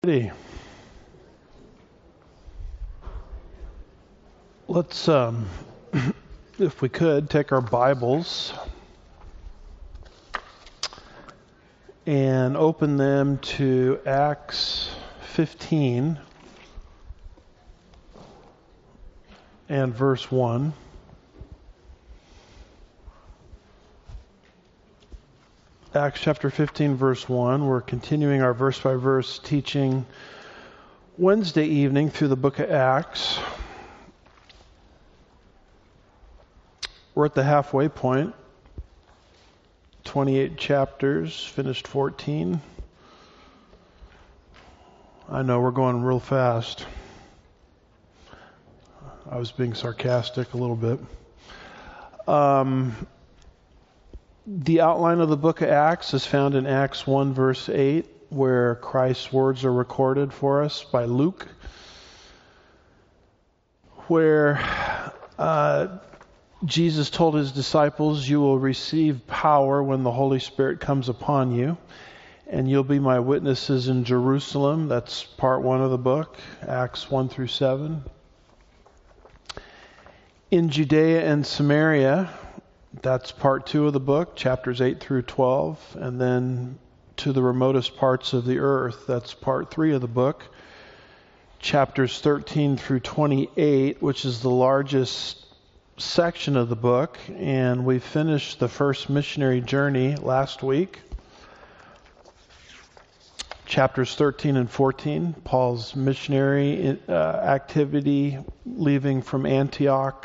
Let's if we could, take our Bibles and open them to Acts 15 and verse 1. Acts chapter 15, verse 1. We're continuing our verse-by-verse teaching Wednesday evening through the book of Acts. We're at the halfway point. 28 chapters, finished 14. I know we're going real fast. I was being sarcastic a little bit. The outline of the book of Acts is found in Acts 1 verse 8, where Christ's words are recorded for us by Luke, where Jesus told his disciples, "You will receive power when the Holy Spirit comes upon you, and you'll be my witnesses in Jerusalem." That's part 1 of the book, Acts 1 through 7. In Judea and Samaria, that's part 2 of the book, chapters 8 through 12. And then to the remotest parts of the earth, that's part 3 of the book, chapters 13 through 28, which is the largest section of the book. And we finished the first missionary journey last week. Chapters 13 and 14, Paul's missionary activity, leaving from Antioch,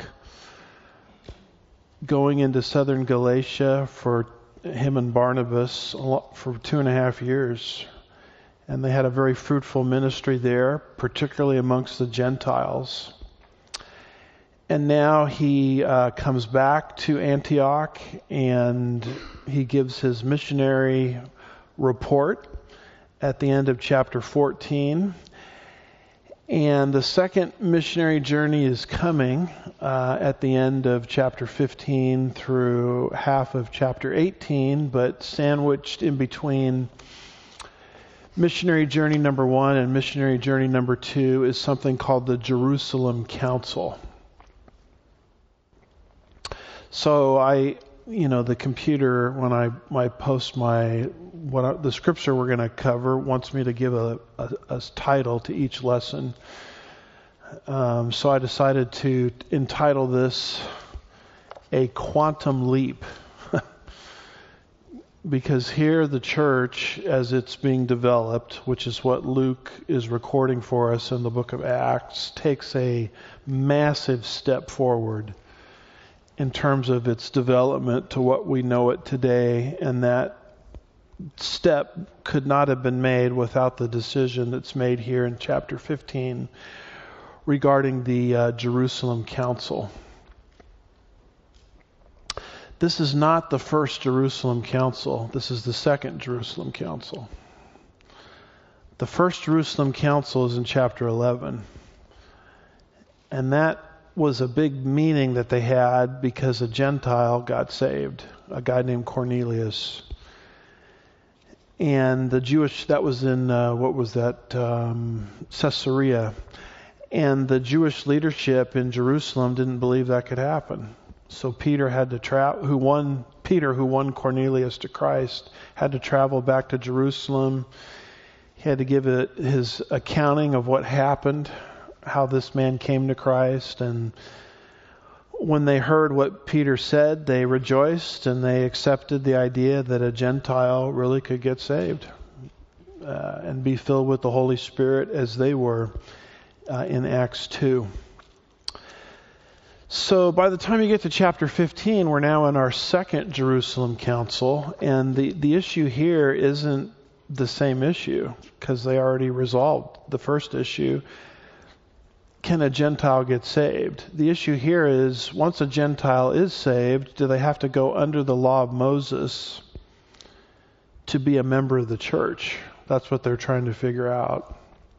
going into southern Galatia for him and Barnabas for 2.5 years. And they had a very fruitful ministry there, particularly amongst the Gentiles. And now he comes back to Antioch and he gives his missionary report at the end of chapter 14. And the second missionary journey is coming at the end of chapter 15 through half of chapter 18, but sandwiched in between missionary journey number 1 and missionary journey number 2 is something called the Jerusalem Council. So the computer, when I post the scripture we're going to cover, wants me to give a title to each lesson. So I decided to entitle this A Quantum Leap. Because here the church, as it's being developed, which is what Luke is recording for us in the book of Acts, takes a massive step forward in terms of its development to what we know it today. And that step could not have been made without the decision that's made here in chapter 15 regarding the Jerusalem Council. This is not the first Jerusalem Council. This is the second Jerusalem Council. The first Jerusalem Council is in chapter 11. And that was a big meeting that they had because a Gentile got saved, a guy named Cornelius. And the Jewish, that was in, Caesarea. And the Jewish leadership in Jerusalem didn't believe that could happen. So Peter had to who won Cornelius to Christ, had to travel back to Jerusalem. He had to give his accounting of what happened, how this man came to Christ. And when they heard what Peter said, they rejoiced and they accepted the idea that a Gentile really could get saved and be filled with the Holy Spirit as they were in Acts 2. So by the time you get to chapter 15, we're now in our second Jerusalem Council, and the issue here isn't the same issue because they already resolved the first issue. Can a Gentile get saved? The issue here is, once a Gentile is saved, do they have to go under the law of Moses to be a member of the church? That's what they're trying to figure out.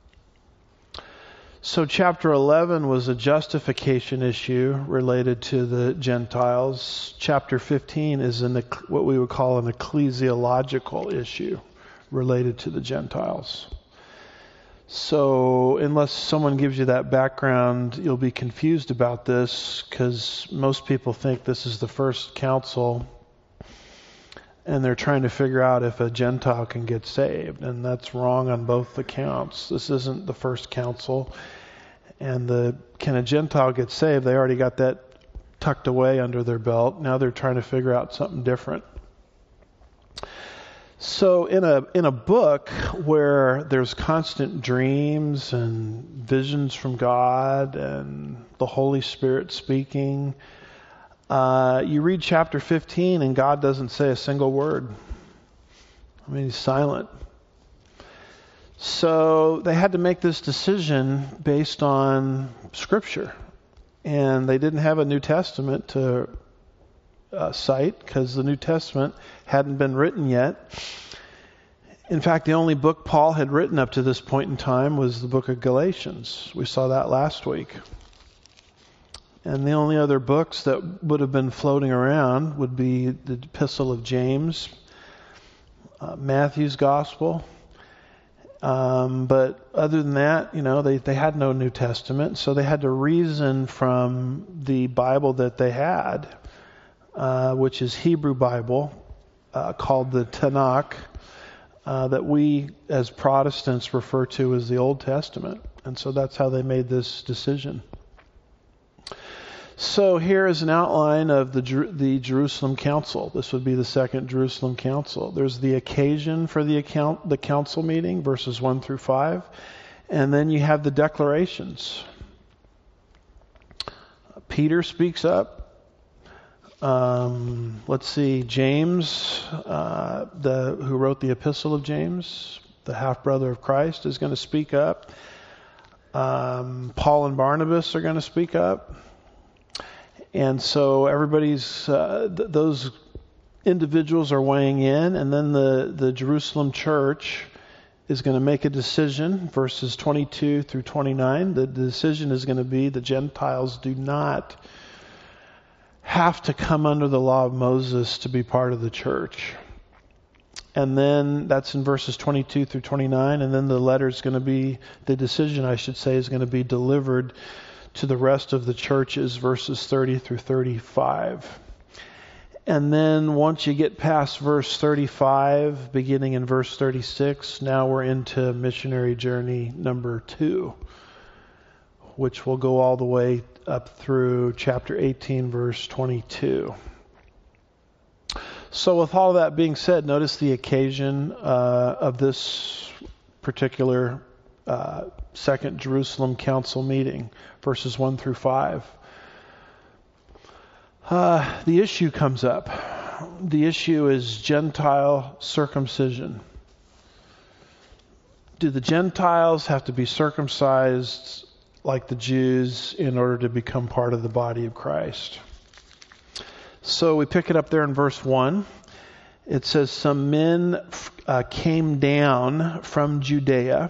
So chapter 11 was a justification issue related to the Gentiles. Chapter 15 is what we would call an ecclesiological issue related to the Gentiles. So unless someone gives you that background, you'll be confused about this, because most people think this is the first council, and they're trying to figure out if a Gentile can get saved, and that's wrong on both accounts. This isn't the first council, and can a Gentile get saved? They already got that tucked away under their belt. Now they're trying to figure out something different. So in a book where there's constant dreams and visions from God and the Holy Spirit speaking, you read chapter 15 and God doesn't say a single word. I mean, He's silent. So they had to make this decision based on Scripture. And they didn't have a New Testament to cite, because the New Testament hadn't been written yet. In fact, the only book Paul had written up to this point in time was the book of Galatians. We saw that last week. And the only other books that would have been floating around would be the Epistle of James, Matthew's Gospel. But other than that, they had no New Testament, so they had to reason from the Bible that they had, which is Hebrew Bible, called the Tanakh, that we as Protestants refer to as the Old Testament. And so that's how they made this decision. So here is an outline of the Jerusalem Council. This would be the Second Jerusalem Council. There's the occasion for the council meeting, verses 1 through 5. And then you have the declarations. Peter speaks up. Let's see, James, who wrote the Epistle of James, the half-brother of Christ, is going to speak up. Paul and Barnabas are going to speak up. And so everybody's, those individuals are weighing in, and then the Jerusalem church is going to make a decision, verses 22 through 29. The decision is going to be the Gentiles do not have to come under the law of Moses to be part of the church. And then that's in verses 22 through 29, and then the decision is going to be delivered to the rest of the churches, verses 30 through 35. And then once you get past verse 35, beginning in verse 36, now we're into missionary journey number 2, which will go all the way up through chapter 18, verse 22. So with all that being said, notice the occasion of this particular Second Jerusalem Council meeting, verses 1 through 5. The issue comes up. The issue is Gentile circumcision. Do the Gentiles have to be circumcised like the Jews in order to become part of the body of Christ? So we pick it up there in verse 1. It says, some men came down from Judea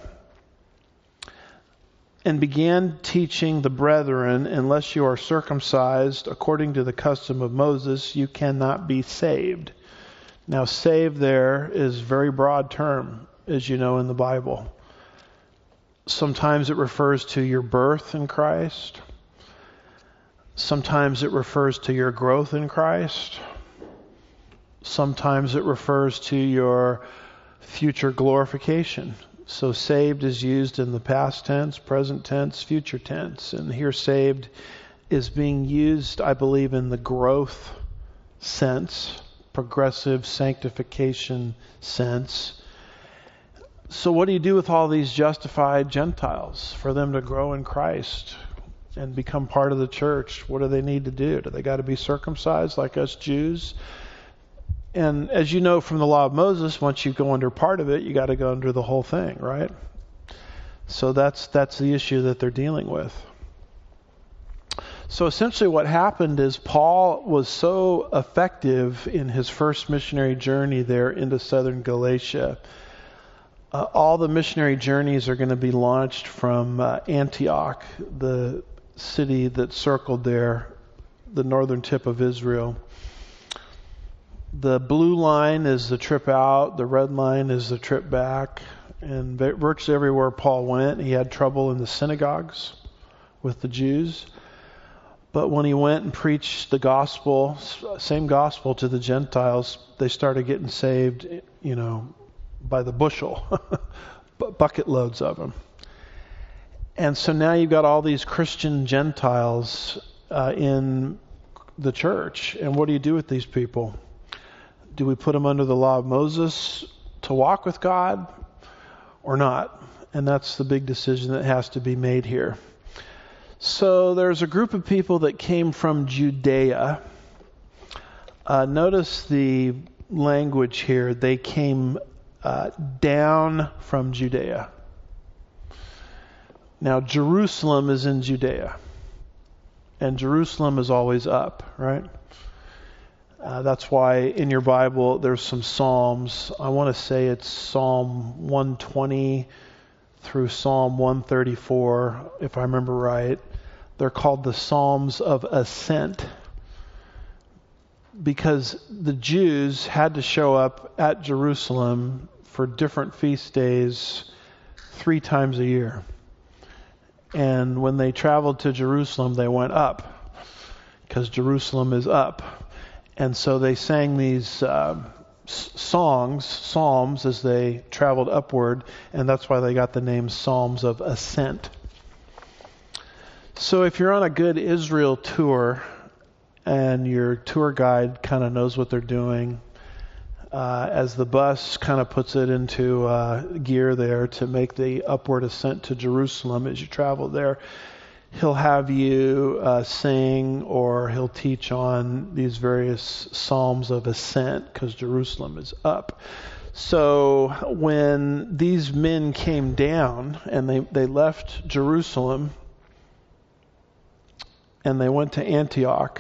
and began teaching the brethren, unless you are circumcised according to the custom of Moses, you cannot be saved. Now, saved there is a very broad term, as you know in the Bible. Sometimes it refers to your birth in Christ. Sometimes it refers to your growth in Christ. Sometimes it refers to your future glorification. So saved is used in the past tense, present tense, future tense. And here saved is being used, I believe, in the growth sense, progressive sanctification sense. So what do you do with all these justified Gentiles for them to grow in Christ and become part of the church? What do they need to do? Do they got to be circumcised like us Jews? And as you know from the law of Moses, once you go under part of it, you got to go under the whole thing, right? So that's the issue that they're dealing with. So essentially what happened is Paul was so effective in his first missionary journey there into southern Galatia. All the missionary journeys are going to be launched from Antioch, the city that circled there, the northern tip of Israel. The blue line is the trip out, the red line is the trip back, And virtually everywhere Paul went, he had trouble in the synagogues with the Jews. But when he went and preached the gospel, same gospel to the Gentiles, they started getting saved, by the bushel, bucket loads of them. And so now you've got all these Christian Gentiles in the church. And what do you do with these people? Do we put them under the law of Moses to walk with God or not? And that's the big decision that has to be made here. So there's a group of people that came from Judea. Notice the language here. They came down from Judea. Now, Jerusalem is in Judea. And Jerusalem is always up, right? That's why in your Bible there's some Psalms. I want to say it's Psalm 120 through Psalm 134, if I remember right. They're called the Psalms of Ascent because the Jews had to show up at Jerusalem for different feast days 3 times a year. And when they traveled to Jerusalem, they went up because Jerusalem is up. And so they sang these psalms as they traveled upward, and that's why they got the name Psalms of Ascent. So if you're on a good Israel tour and your tour guide kind of knows what they're doing, as the bus kind of puts it into gear there to make the upward ascent to Jerusalem as you travel there, he'll have you sing or he'll teach on these various Psalms of Ascent because Jerusalem is up. So when these men came down and they left Jerusalem and they went to Antioch,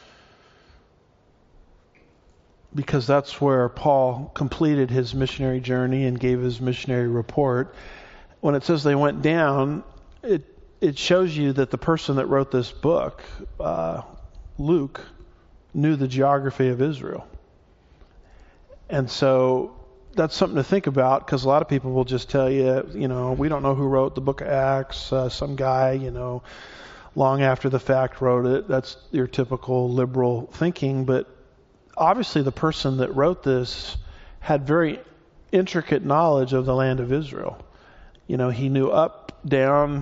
because that's where Paul completed his missionary journey and gave his missionary report. When it says they went down, it shows you that the person that wrote this book, Luke, knew the geography of Israel. And so that's something to think about, because a lot of people will just tell you, we don't know who wrote the book of Acts. Some guy, long after the fact wrote it. That's your typical liberal thinking, but obviously the person that wrote this had very intricate knowledge of the land of Israel. He knew up, down,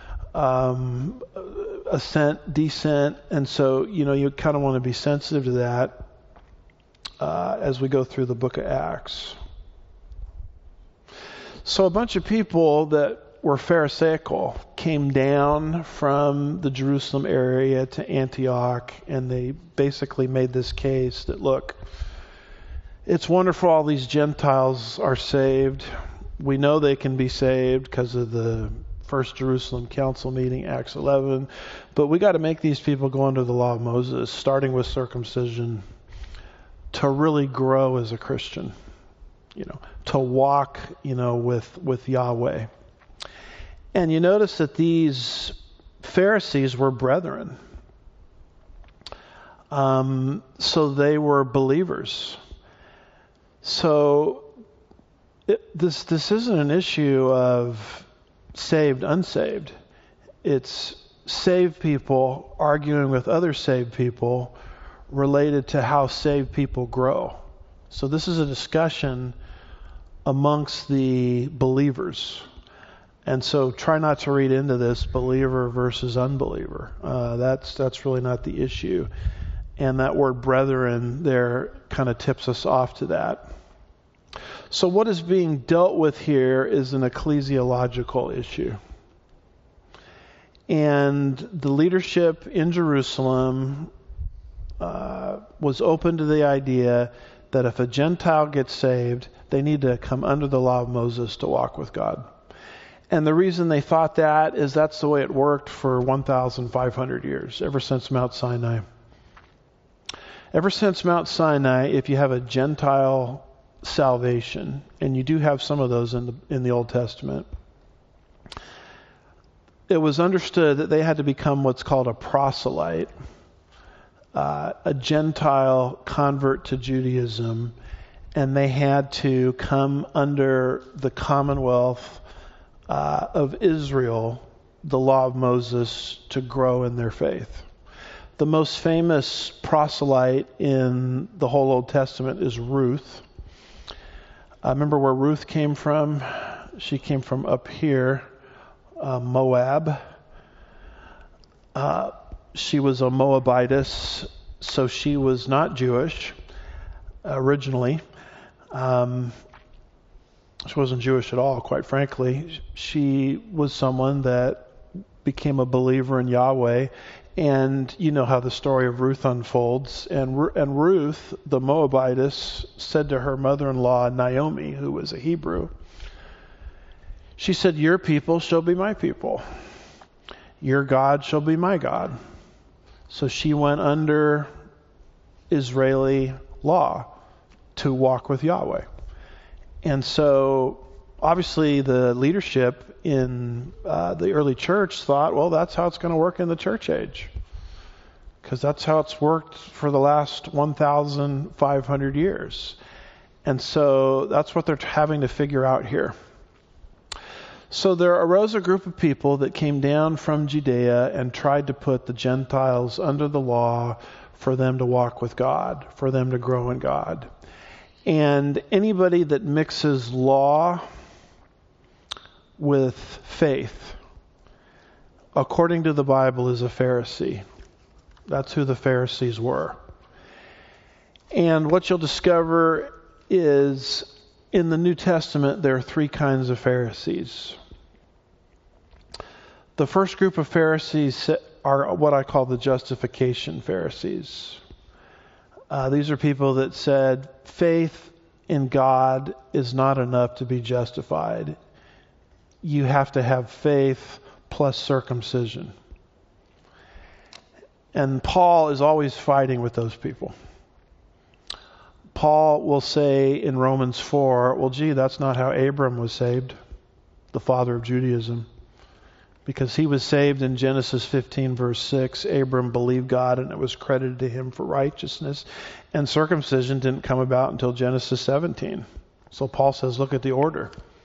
ascent, descent, and so, you kind of want to be sensitive to that as we go through the book of Acts. So a bunch of people that were Pharisaical came down from the Jerusalem area to Antioch, and they basically made this case that, look, it's wonderful all these Gentiles are saved. We know they can be saved because of the First Jerusalem Council meeting, Acts 11, but we got to make these people go under the law of Moses, starting with circumcision, to really grow as a Christian, to walk, with Yahweh. And you notice that these Pharisees were brethren. So they were believers. So this isn't an issue of saved, unsaved. It's saved people arguing with other saved people related to how saved people grow. So this is a discussion amongst the believers. And so try not to read into this believer versus unbeliever. That's really not the issue. And that word brethren there kind of tips us off to that. So what is being dealt with here is an ecclesiological issue. And the leadership in Jerusalem was open to the idea that if a Gentile gets saved, they need to come under the law of Moses to walk with God. And the reason they thought that is that's the way it worked for 1,500 years, ever since Mount Sinai. Ever since Mount Sinai, if you have a Gentile salvation, and you do have some of those in the Old Testament, it was understood that they had to become what's called a proselyte, a Gentile convert to Judaism, and they had to come under the commonwealth of Israel, the law of Moses, to grow in their faith. The most famous proselyte in the whole Old Testament is Ruth. Remember where Ruth came from? She came from up here, Moab. She was a Moabitess, so she was not Jewish originally. She wasn't Jewish at all, quite frankly. She was someone that became a believer in Yahweh, and you know how the story of Ruth unfolds. And Ruth, the Moabitess, said to her mother-in-law, Naomi, who was a Hebrew, she said, "Your people shall be my people. Your God shall be my God." So she went under Israeli law to walk with Yahweh. And so obviously the leadership in the early church thought, well, that's how it's going to work in the church age, because that's how it's worked for the last 1,500 years. And so that's what they're having to figure out here. So there arose a group of people that came down from Judea and tried to put the Gentiles under the law for them to walk with God, for them to grow in God. And anybody that mixes law with faith, according to the Bible, is a Pharisee. That's who the Pharisees were. And what you'll discover is in the New Testament, there are three kinds of Pharisees. The first group of Pharisees are what I call the justification Pharisees. These are people that said faith in God is not enough to be justified. You have to have faith plus circumcision. And Paul is always fighting with those people. Paul will say in Romans 4, well, gee, that's not how Abram was saved, the father of Judaism. Because he was saved in Genesis 15, verse 6. Abram believed God and it was credited to him for righteousness. And circumcision didn't come about until Genesis 17. So Paul says, look at the order.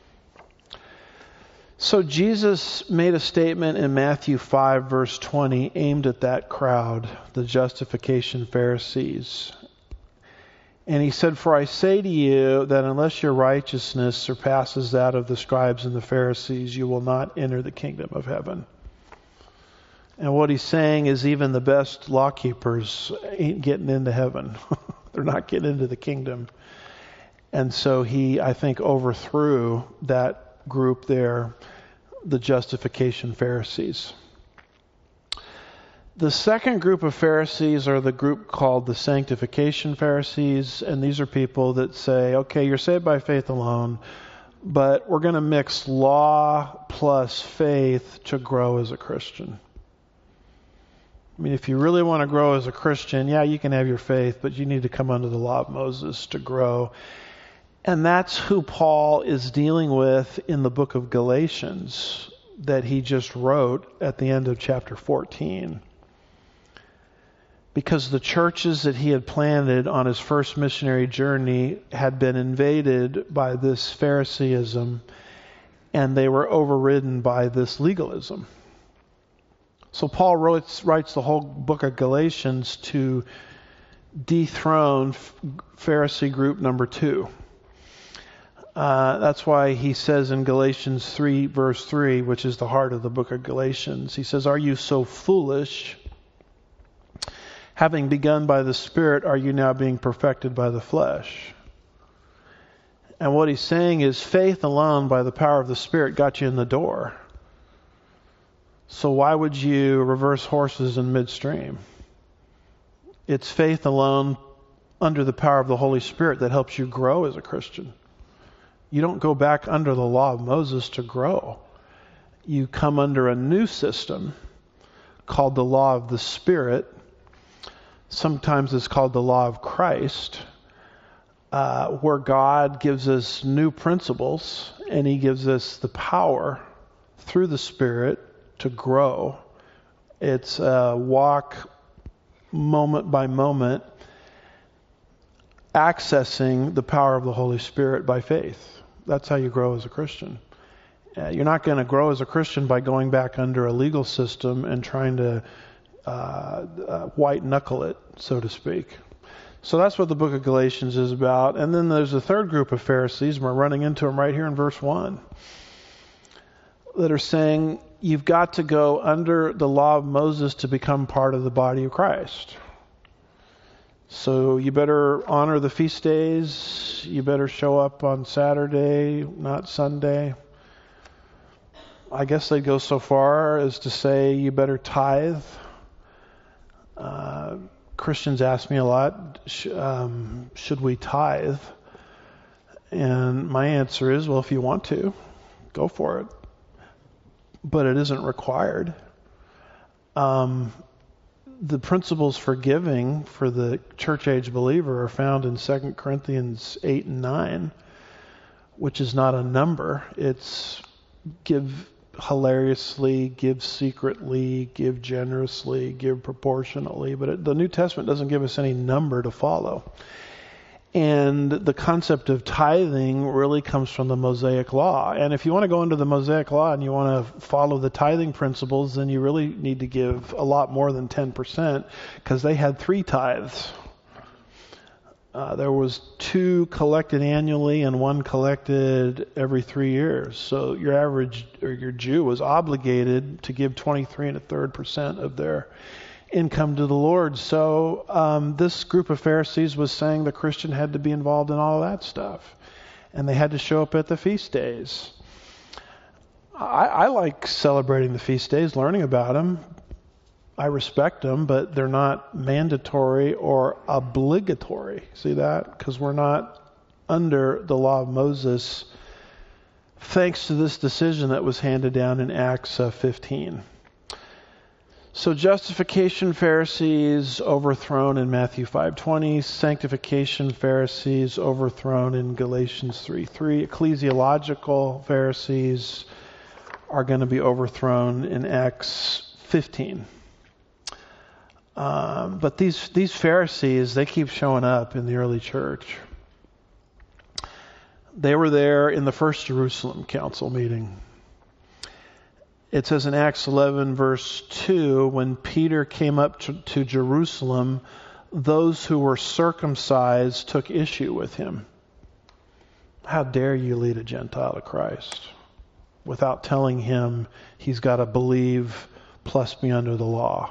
So Jesus made a statement in Matthew 5, verse 20, aimed at that crowd, the justification Pharisees. And he said, "For I say to you that unless your righteousness surpasses that of the scribes and the Pharisees, you will not enter the kingdom of heaven." And what he's saying is even the best law keepers ain't getting into heaven. They're not getting into the kingdom. And so he, I think, overthrew that group there, the justification Pharisees. The second group of Pharisees are the group called the sanctification Pharisees, and these are people that say, okay, you're saved by faith alone, but we're going to mix law plus faith to grow as a Christian. I mean, if you really want to grow as a Christian, yeah, you can have your faith, but you need to come under the law of Moses to grow. And that's who Paul is dealing with in the book of Galatians that he just wrote at the end of chapter 14. Because the churches that he had planted on his first missionary journey had been invaded by this Phariseeism, and they were overridden by this legalism. So Paul writes the whole book of Galatians to dethrone Pharisee group number 2. That's why he says in Galatians 3, verse 3, which is the heart of the book of Galatians, he says, "Are you so foolish? Having begun by the Spirit, are you now being perfected by the flesh?" And what he's saying is faith alone by the power of the Spirit got you in the door. So why would you reverse horses in midstream? It's faith alone under the power of the Holy Spirit that helps you grow as a Christian. You don't go back under the law of Moses to grow. You come under a new system called the law of the Spirit. Sometimes it's called the law of Christ, where God gives us new principles and he gives us the power through the Spirit to grow. It's a walk moment by moment accessing the power of the Holy Spirit by faith. That's how you grow as a Christian. You're not going to grow as a Christian by going back under a legal system and trying to white knuckle it, so to speak. So that's what the book of Galatians is about. And then there's a third group of Pharisees, and we're running into them right here in verse 1, that are saying you've got to go under the law of Moses to become part of the body of Christ. So you better honor the feast days. You better show up on Saturday, not Sunday. I guess they'd go so far as to say you better tithe. Christians ask me a lot, should we tithe? And my answer is, well, if you want to, go for it. But it isn't required. The principles for giving for the church age believer are found in 2 Corinthians 8 and 9, which is not a number. It's give hilariously, give secretly, give generously, give proportionately. But the New Testament doesn't give us any number to follow. And the concept of tithing really comes from the Mosaic Law. And if you want to go into the Mosaic Law and you want to follow the tithing principles, then you really need to give a lot more than 10%, because they had 3 tithes. There was 2 collected annually and 1 collected every 3 years. So your average, or your Jew, was obligated to give 23 1/3% of their income to the Lord. So this group of Pharisees was saying the Christian had to be involved in all of that stuff. And they had to show up at the feast days. I like celebrating the feast days, learning about them. I respect them, but they're not mandatory or obligatory. See that? Because we're not under the law of Moses, thanks to this decision that was handed down in Acts 15. So justification Pharisees overthrown in Matthew 5:20, sanctification Pharisees overthrown in Galatians 3:3, ecclesiological Pharisees are going to be overthrown in Acts 15. But these Pharisees, they keep showing up in the early church. They were there in the first Jerusalem council meeting. It says in Acts 11 verse 2, when Peter came up to Jerusalem, those who were circumcised took issue with him. How dare you lead a Gentile to Christ without telling him he's got to believe plus be under the law?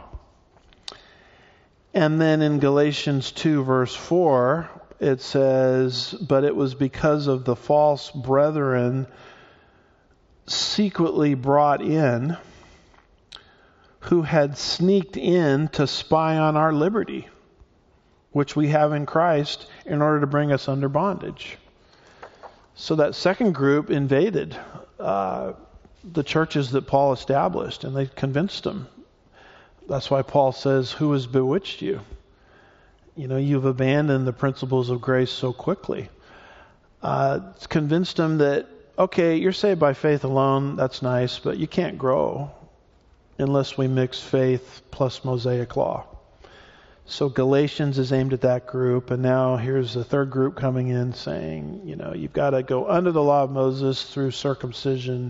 And then in Galatians 2 verse 4, it says, but it was because of the false brethren secretly brought in, who had sneaked in to spy on our liberty, which we have in Christ, in order to bring us under bondage. So that second group invaded the churches that Paul established, and they convinced them. That's why Paul says, who has bewitched you? You know, you've abandoned the principles of grace so quickly. It's convinced them that, okay, you're saved by faith alone, that's nice, but you can't grow unless we mix faith plus Mosaic law. So Galatians is aimed at that group, and now here's the third group coming in saying, you know, you've got to go under the law of Moses through circumcision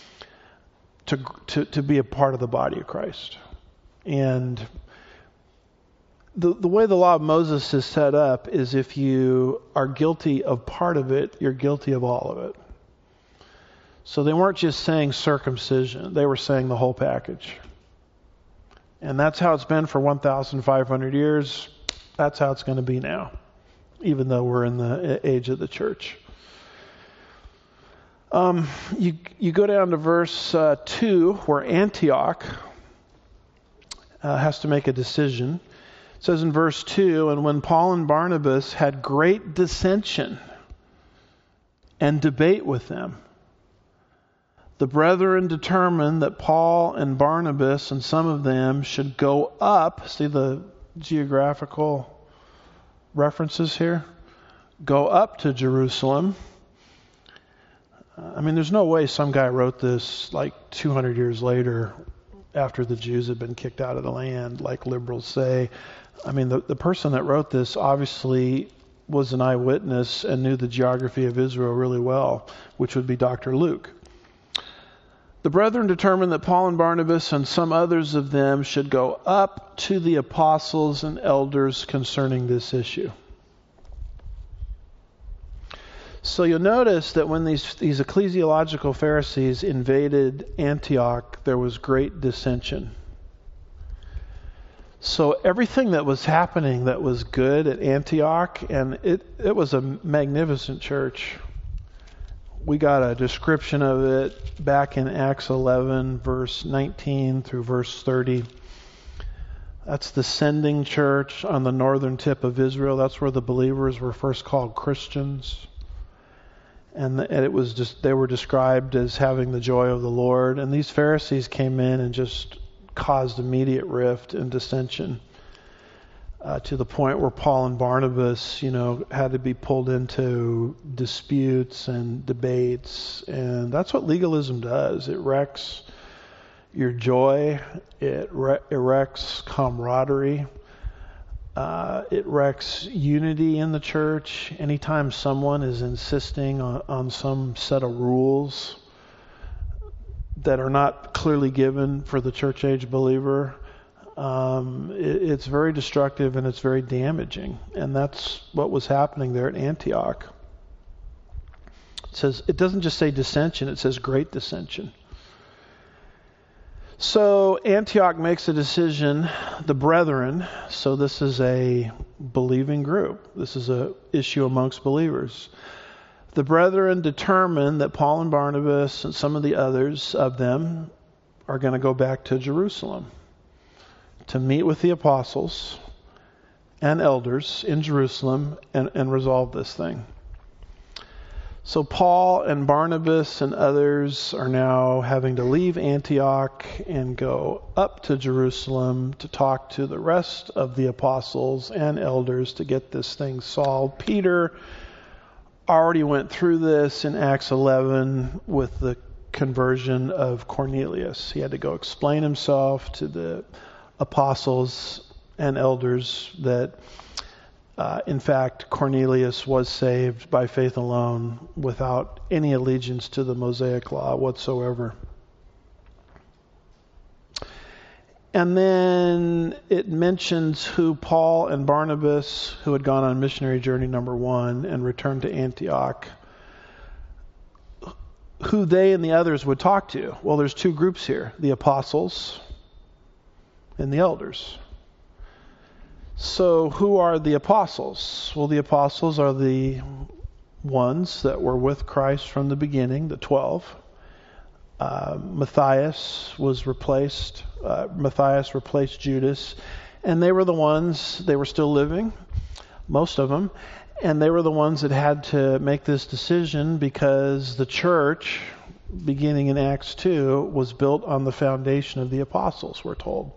to be a part of the body of Christ. And the way the law of Moses is set up is if you are guilty of part of it, you're guilty of all of it. So they weren't just saying circumcision, they were saying the whole package. And that's how it's been for 1,500 years. That's how it's going to be now, even though we're in the age of the church. You go down to verse 2, where Antioch has to make a decision. It says in verse 2, and when Paul and Barnabas had great dissension and debate with them, the brethren determined that Paul and Barnabas and some of them should go up. See the geographical references here? Go up to Jerusalem. I mean, there's no way some guy wrote this like 200 years later after the Jews had been kicked out of the land, like liberals say. I mean, the person that wrote this obviously was an eyewitness and knew the geography of Israel really well, which would be Dr. Luke. The brethren determined that Paul and Barnabas and some others of them should go up to the apostles and elders concerning this issue. So you'll notice that when these ecclesiological Pharisees invaded Antioch, there was great dissension. So everything that was happening that was good at Antioch, and it was a magnificent church. We got a description of it back in Acts 11, verse 19 through verse 30. That's the sending church on the northern tip of Israel. That's where the believers were first called Christians. And it was just, they were described as having the joy of the Lord. And these Pharisees came in and just caused immediate rift and dissension to the point where Paul and Barnabas, had to be pulled into disputes and debates. And that's what legalism does. It wrecks your joy. It wrecks camaraderie. It wrecks unity in the church. Anytime someone is insisting on some set of rules that are not clearly given for the church age believer, it's very destructive and it's very damaging. And that's what was happening there at Antioch. It doesn't just say dissension, it says great dissension. So Antioch makes a decision, the brethren, so this is a believing group. This is an issue amongst believers. The brethren determined that Paul and Barnabas and some of the others of them are going to go back to Jerusalem to meet with the apostles and elders in Jerusalem and resolve this thing. So Paul and Barnabas and others are now having to leave Antioch and go up to Jerusalem to talk to the rest of the apostles and elders to get this thing solved. Peter already went through this in Acts 11 with the conversion of Cornelius. He had to go explain himself to the apostles and elders that in fact, Cornelius was saved by faith alone without any allegiance to the Mosaic law whatsoever. And then it mentions who Paul and Barnabas, who had gone on missionary journey number 1 and returned to Antioch, who they and the others would talk to. Well, there's 2 groups here, the apostles and the elders. So who are the apostles? Well, the apostles are the ones that were with Christ from the beginning, the 12. Matthias replaced Judas, and they were the ones, they were still living, most of them, and they were the ones that had to make this decision because the church, beginning in Acts 2, was built on the foundation of the apostles, we're told.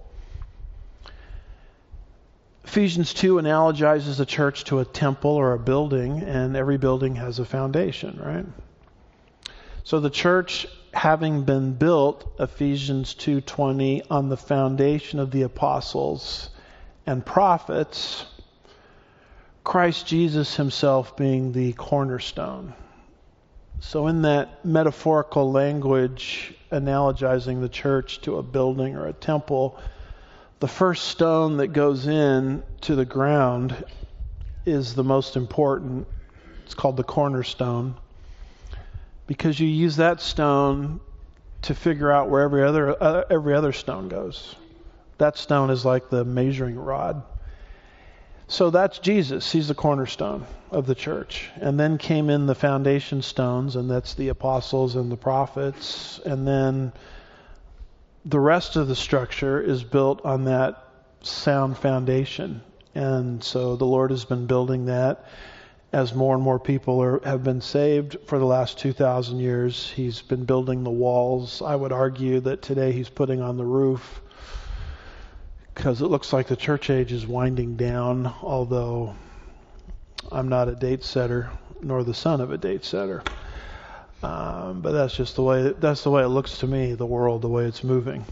Ephesians 2 analogizes the church to a temple or a building, and every building has a foundation, right? So the church, having been built, Ephesians 2:20, on the foundation of the apostles and prophets, Christ Jesus himself being the cornerstone. So in that metaphorical language, analogizing the church to a building or a temple, the first stone that goes in to the ground is the most important. It's called the cornerstone, because you use that stone to figure out where every other stone goes. That stone is like the measuring rod. So that's Jesus. He's the cornerstone of the church. And then came in the foundation stones, and that's the apostles and the prophets. And then the rest of the structure is built on that sound foundation. And so the Lord has been building that as more and more people have been saved for the last 2,000 years. He's been building the walls. I would argue that today he's putting on the roof, because it looks like the church age is winding down, although I'm not a date setter, nor the son of a date setter. But that's just the way it looks to me, the world, the way it's moving.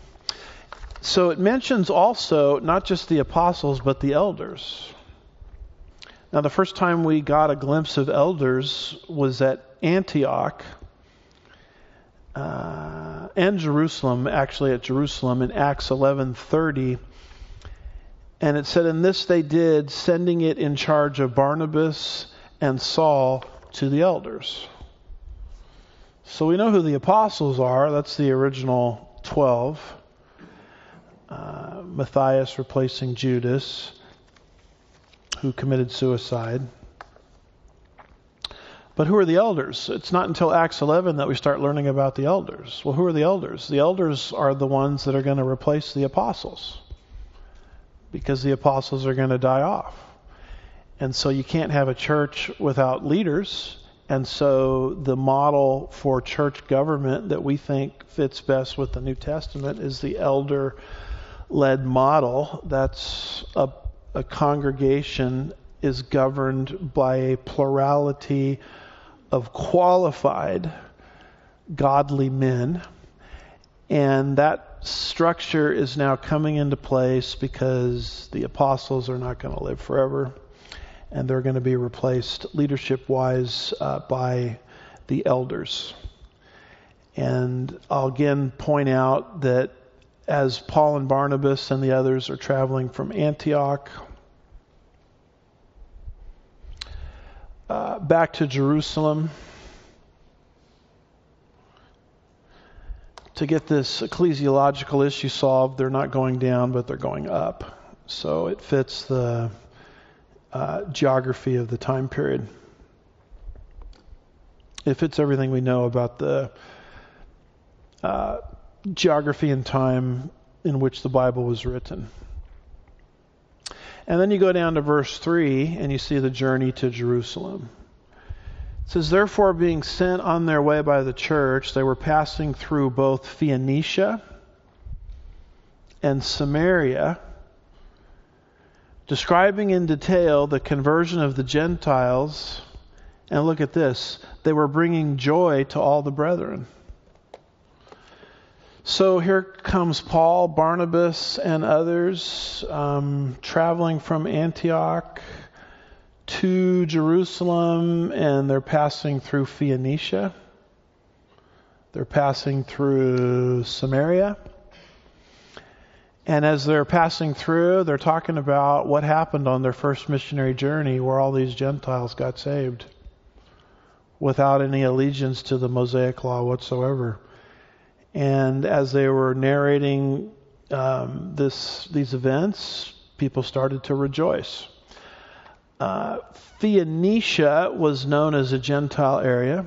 So it mentions also not just the apostles, but the elders. Now, the first time we got a glimpse of elders was at Antioch and Jerusalem, actually at Jerusalem in Acts 11:30. And it said, "And this they did, sending it in charge of Barnabas and Saul to the elders." So we know who the apostles are. That's the original 12. Matthias replacing Judas, who committed suicide. But who are the elders? It's not until Acts 11 that we start learning about the elders. Well, who are the elders? The elders are the ones that are going to replace the apostles, because the apostles are going to die off. And so you can't have a church without leaders. And so the model for church government that we think fits best with the New Testament is the elder-led model. That's a congregation is governed by a plurality of qualified, godly men. And that structure is now coming into place because the apostles are not going to live forever. And they're going to be replaced leadership-wise by the elders. And I'll again point out that as Paul and Barnabas and the others are traveling from Antioch back to Jerusalem to get this ecclesiological issue solved, they're not going down, but they're going up. So it fits the geography of the time period. It fits everything we know about the geography and time in which the Bible was written. And then you go down to verse 3 and you see the journey to Jerusalem. It says, "Therefore, being sent on their way by the church, they were passing through both Phoenicia and Samaria, describing in detail the conversion of the Gentiles." And look at this. They were bringing joy to all the brethren. So here comes Paul, Barnabas, and others traveling from Antioch to Jerusalem, and they're passing through Phoenicia. They're passing through Samaria. And as they're passing through, they're talking about what happened on their first missionary journey where all these Gentiles got saved without any allegiance to the Mosaic law whatsoever. And as they were narrating these events, people started to rejoice. Phoenicia was known as a Gentile area.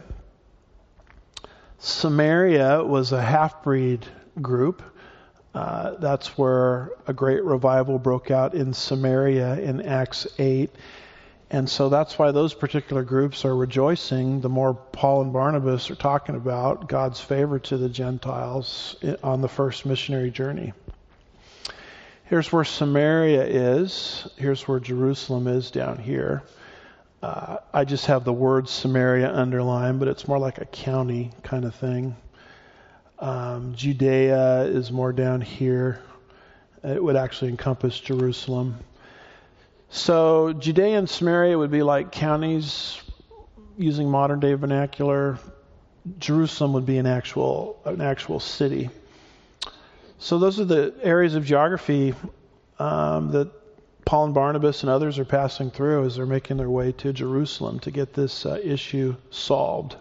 Samaria was a half-breed group. That's where a great revival broke out in Samaria in Acts 8. And so that's why those particular groups are rejoicing. The more Paul and Barnabas are talking about God's favor to the Gentiles on the first missionary journey. Here's where Samaria is. Here's where Jerusalem is down here. I just have the word Samaria underlined, but it's more like a county kind of thing. Judea is more down here. It would actually encompass Jerusalem. So Judea and Samaria would be like counties using modern day vernacular. Jerusalem would be an actual city. So those are the areas of geography that Paul and Barnabas and others are passing through as they're making their way to Jerusalem to get this issue solved.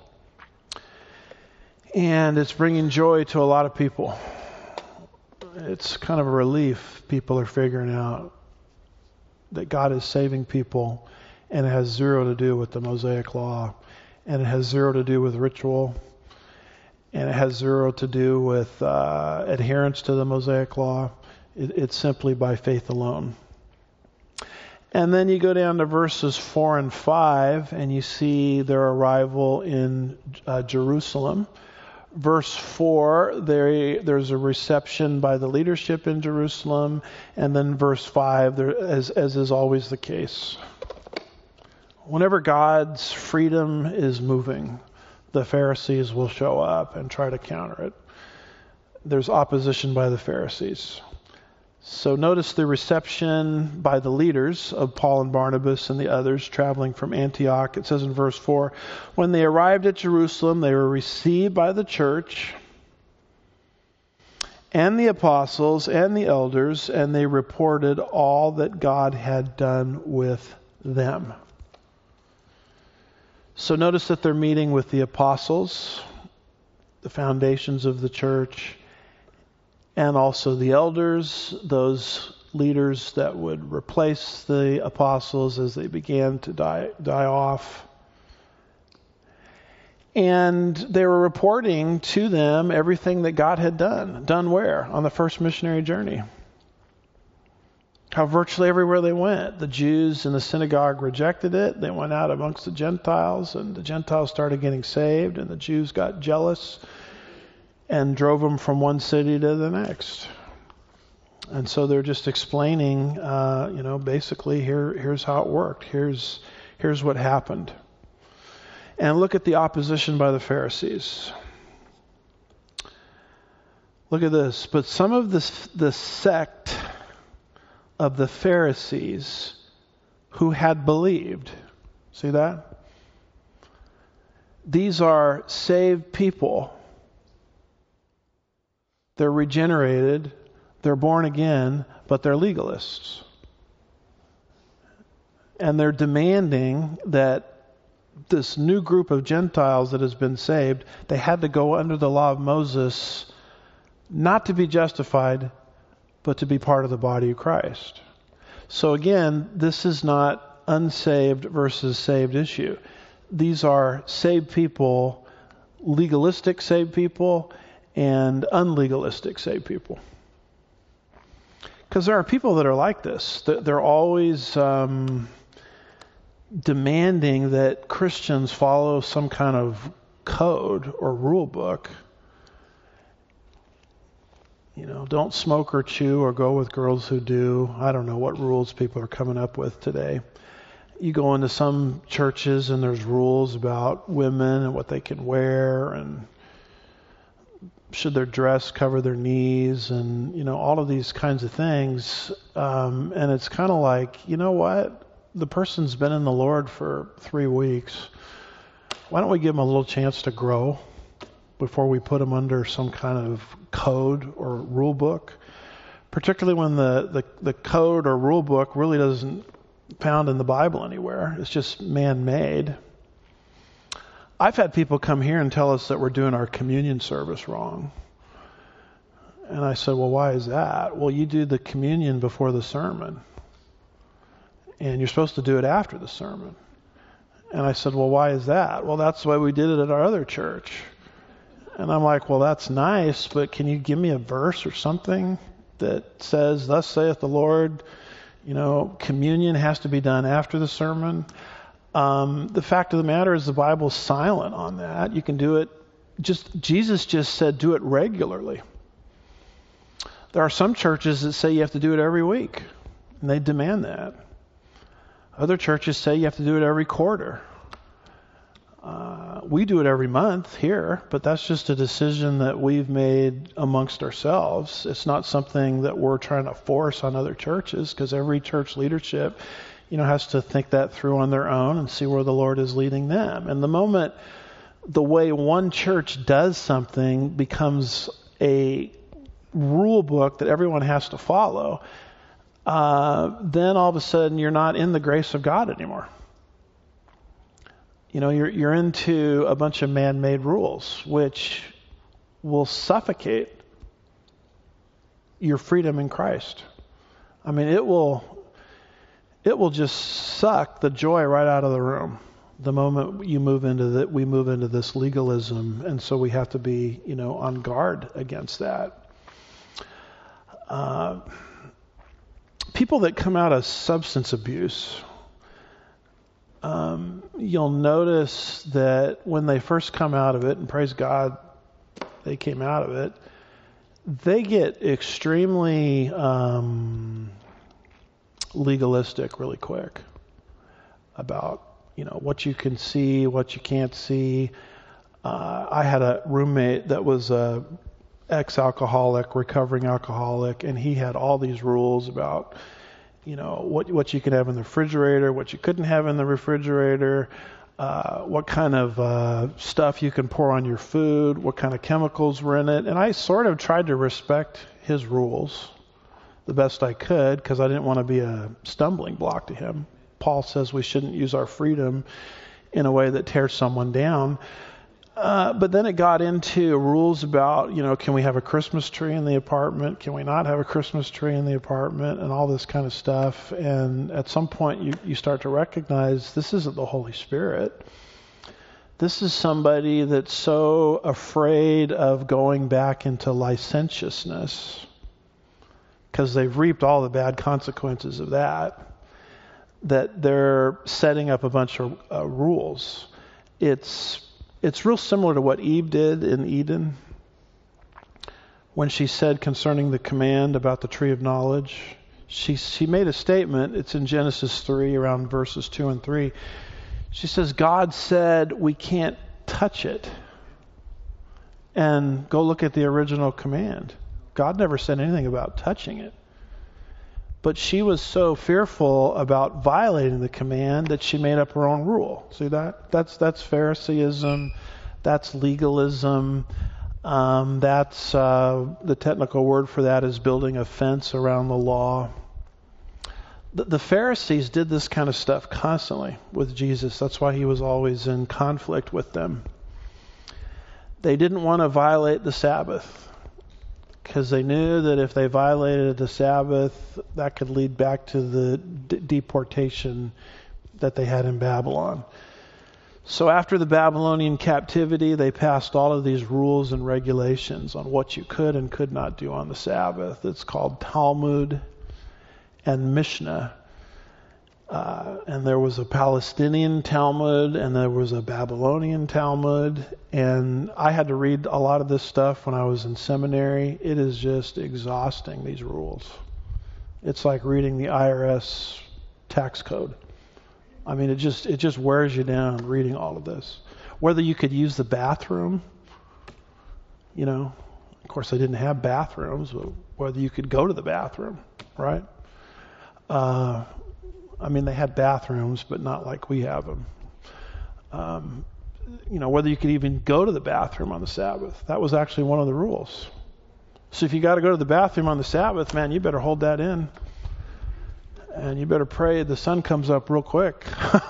And it's bringing joy to a lot of people. It's kind of a relief people are figuring out that God is saving people, and it has zero to do with the Mosaic law, and it has zero to do with ritual, and it has zero to do with adherence to the Mosaic law. It's simply by faith alone. And then you go down to verses 4 and 5, and you see their arrival in Jerusalem. Verse 4, there's a reception by the leadership in Jerusalem. And then verse 5, as is always the case, whenever God's freedom is moving, the Pharisees will show up and try to counter it. There's opposition by the Pharisees. So notice the reception by the leaders of Paul and Barnabas and the others traveling from Antioch. It says in verse 4, when they arrived at Jerusalem, they were received by the church and the apostles and the elders, and they reported all that God had done with them. So notice that they're meeting with the apostles, the foundations of the church, and also the elders, those leaders that would replace the apostles as they began to die off. And they were reporting to them everything that God had done. Done where? On the first missionary journey. How virtually everywhere they went, the Jews in the synagogue rejected it. They went out amongst the Gentiles, and the Gentiles started getting saved, and the Jews got jealous and drove them from one city to the next. And so they're just explaining, basically here's how it worked. Here's what happened. And look at the opposition by the Pharisees. Look at this. But some of the sect of the Pharisees who had believed. See that? These are saved people. They're regenerated, they're born again, but they're legalists. And they're demanding that this new group of Gentiles that has been saved, they had to go under the law of Moses, not to be justified, but to be part of the body of Christ. So again, this is not unsaved versus saved issue. These are saved people, legalistic saved people, and unlegalistic saved people. Because there are people that are like this. They're always demanding that Christians follow some kind of code or rule book. Don't smoke or chew or go with girls who do. I don't know what rules people are coming up with today. You go into some churches and there's rules about women and what they can wear and should their dress cover their knees and, all of these kinds of things. And it's kind of like, you know what? The person's been in the Lord for 3 weeks. Why don't we give them a little chance to grow before we put them under some kind of code or rule book? Particularly when the code or rule book really doesn't found in the Bible anywhere. It's just man-made. I've had people come here and tell us that we're doing our communion service wrong. And I said, well, why is that? Well, you do the communion before the sermon. And you're supposed to do it after the sermon. And I said, well, why is that? Well, that's the way we did it at our other church. And I'm like, well, that's nice, but can you give me a verse or something that says, thus saith the Lord, communion has to be done after the sermon? The fact of the matter is the Bible's silent on that. You can do it, Jesus just said do it regularly. There are some churches that say you have to do it every week, and they demand that. Other churches say you have to do it every quarter. We do it every month here, but that's just a decision that we've made amongst ourselves. It's not something that we're trying to force on other churches, because every church leadership has to think that through on their own and see where the Lord is leading them. And the moment the way one church does something becomes a rule book that everyone has to follow, then all of a sudden you're not in the grace of God anymore. You're into a bunch of man-made rules, which will suffocate your freedom in Christ. I mean, it will just suck the joy right out of the room the moment we move into this legalism, and so we have to be, on guard against that. People that come out of substance abuse, you'll notice that when they first come out of it, and praise God, they came out of it, they get extremely legalistic really quick about what you can see, what you can't see. I had a roommate that was a ex-alcoholic, recovering alcoholic, and he had all these rules about, what you could have in the refrigerator, what you couldn't have in the refrigerator, what kind of stuff you can pour on your food, what kind of chemicals were in it. And I sort of tried to respect his rules the best I could because I didn't want to be a stumbling block to him. Paul says we shouldn't use our freedom in a way that tears someone down. But then it got into rules about, can we have a Christmas tree in the apartment? Can we not have a Christmas tree in the apartment? And all this kind of stuff. And at some point you start to recognize this isn't the Holy Spirit. This is somebody that's so afraid of going back into licentiousness because they've reaped all the bad consequences of that they're setting up a bunch of rules. It's real similar to what Eve did in Eden when she said concerning the command about the tree of knowledge. She made a statement. It's in Genesis 3, around verses 2 and 3. She says, God said we can't touch it. And go look at the original command. God never said anything about touching it. But she was so fearful about violating the command that she made up her own rule. See that? That's Phariseeism. That's legalism. That's the technical word for that is building a fence around the law. The Pharisees did this kind of stuff constantly with Jesus. That's why he was always in conflict with them. They didn't want to violate the Sabbath, because they knew that if they violated the Sabbath, that could lead back to the deportation that they had in Babylon. So after the Babylonian captivity, they passed all of these rules and regulations on what you could and could not do on the Sabbath. It's called Talmud and Mishnah. And there was a Palestinian Talmud and there was a Babylonian Talmud. And I had to read a lot of this stuff when I was in seminary. It is just exhausting, these rules. It's like reading the IRS tax code. I mean, it just wears you down reading all of this. Whether you could use the bathroom, of course they didn't have bathrooms, but whether you could go to the bathroom, right? They had bathrooms, but not like we have them. Whether you could even go to the bathroom on the Sabbath. That was actually one of the rules. So if you got to go to the bathroom on the Sabbath, man, you better hold that in. And you better pray the sun comes up real quick.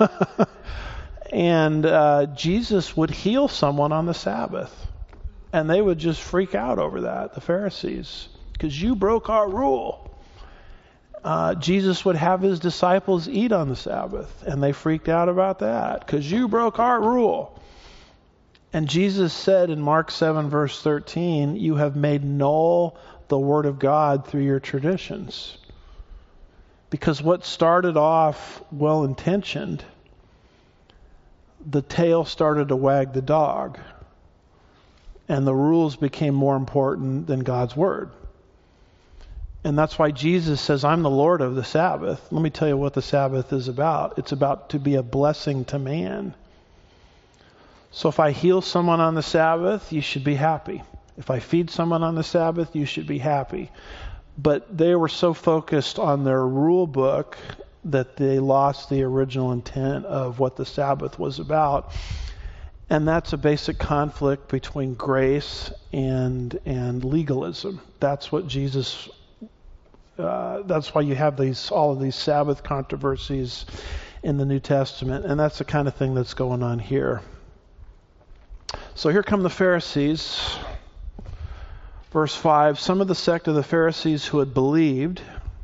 And Jesus would heal someone on the Sabbath. And they would just freak out over that, the Pharisees. Because you broke our rule. Jesus would have his disciples eat on the Sabbath, and they freaked out about that because you broke our rule. And Jesus said in Mark 7 verse 13, you have made null the word of God through your traditions. Because what started off well-intentioned, the tail started to wag the dog, and the rules became more important than God's word. And that's why Jesus says, I'm the Lord of the Sabbath. Let me tell you what the Sabbath is about. It's about to be a blessing to man. So if I heal someone on the Sabbath, you should be happy. If I feed someone on the Sabbath, you should be happy. But they were so focused on their rule book that they lost the original intent of what the Sabbath was about. And that's a basic conflict between grace and legalism. That's what Jesus that's why you have all of these Sabbath controversies in the New Testament, and that's the kind of thing that's going on here. So here come the Pharisees. Verse 5, some of the sect of the Pharisees who had believed